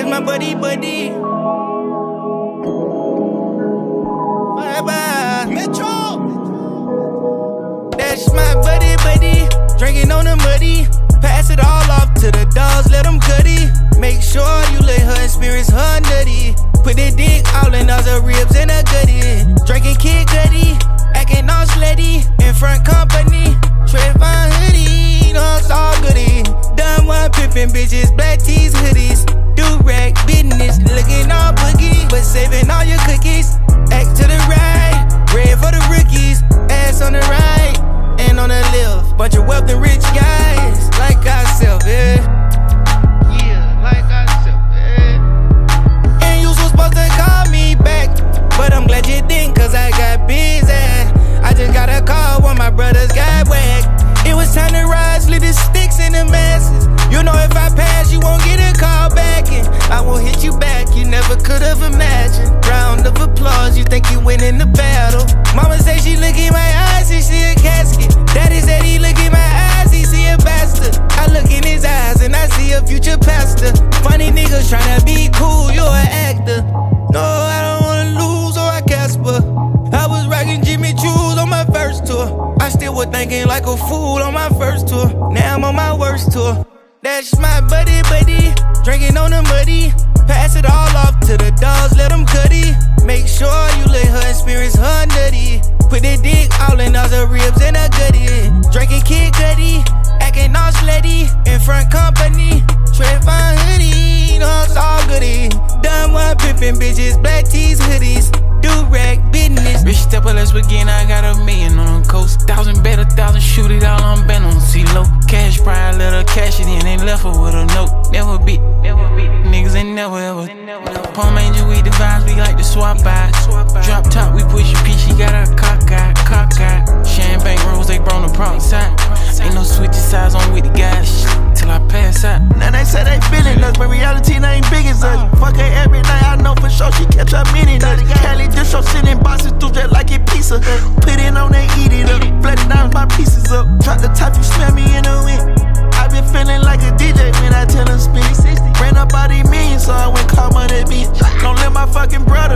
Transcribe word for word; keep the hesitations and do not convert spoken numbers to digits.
my buddy, buddy. Bye-bye. Metro. That's my buddy, buddy. Drinking on the muddy. Pass it all off to the dogs, let them cutty. Make sure you let her experience her nutty. Put that dick all in all the ribs and a gutty. Drinking Kid Cudi, acting all slutty. In front company, Trayvon hoodie. No, it's all goody. Done one pimpin' bitches, black tees, hoodies. Do-rag business, looking all boogie. But saving all your cookies. Act to the right, red for the rookies. Ass on the right, and on the left. Bunch of wealthy rich guys, like ourselves, yeah. Yeah, like ourselves, yeah. And you was supposed to call me back, but I'm glad you didn't, cause I got busy. I just got a call when my brothers got whacked. It was time to rise, leave the sticks in the masses. You know if I pass, you won't get a call back, and I won't hit you back, you never could've imagined. Round of applause, you think you winning the battle. Mama say she look in my eyes, and see a casket. Daddy said he look in my eyes, he see a bastard. I look in his eyes, and I see a future pastor. Funny niggas tryna be cool, you're an actor. No, I don't wanna lose, or I Casper. I was rocking Jimmy Choo's on my first tour. I still was thinking like a fool on my first tour. Now I'm on my worst tour. That's my buddy, buddy. Drinking on the muddy. Pass it all off to the dogs, let them cutty. Make sure you let her experience her nutty. Put that dick all in all the ribs and a gutty. Drinking Kid Cudi, acting all slutty. In front company, Trayvon hoodie. No, it's all goody. Done one pimpin' bitches, black tees, hoodies. Do-rag business. Rich step up, let's begin. I got a million on the coast. Thousand bet, a thousand shoot it all on bent on C-Lo. Cash prior, let her cash it in and left her with a note. Never beat, never beat. Niggas ain't never ever. Palm Angel, we the vibes, we like to swap by. Drop top, we push your P, she got her cock eye, cock eye. Champagne rolls, they brought the prop side. Ain't no switching sides on with the guys, till I pass out. Now they say they feeling us, but reality ain't big as us. Fuck her every night, I know for sure she catch her meaning us. Kelly dish her shit in boxes, do just like it pizza. Put it on and eat it up, flooded down my pieces up. Drop the top, you smell me in the wind. I been feeling like a D J when I tell her spin. Ran up all these millions, so I went call money bitch. Don't let my fucking brother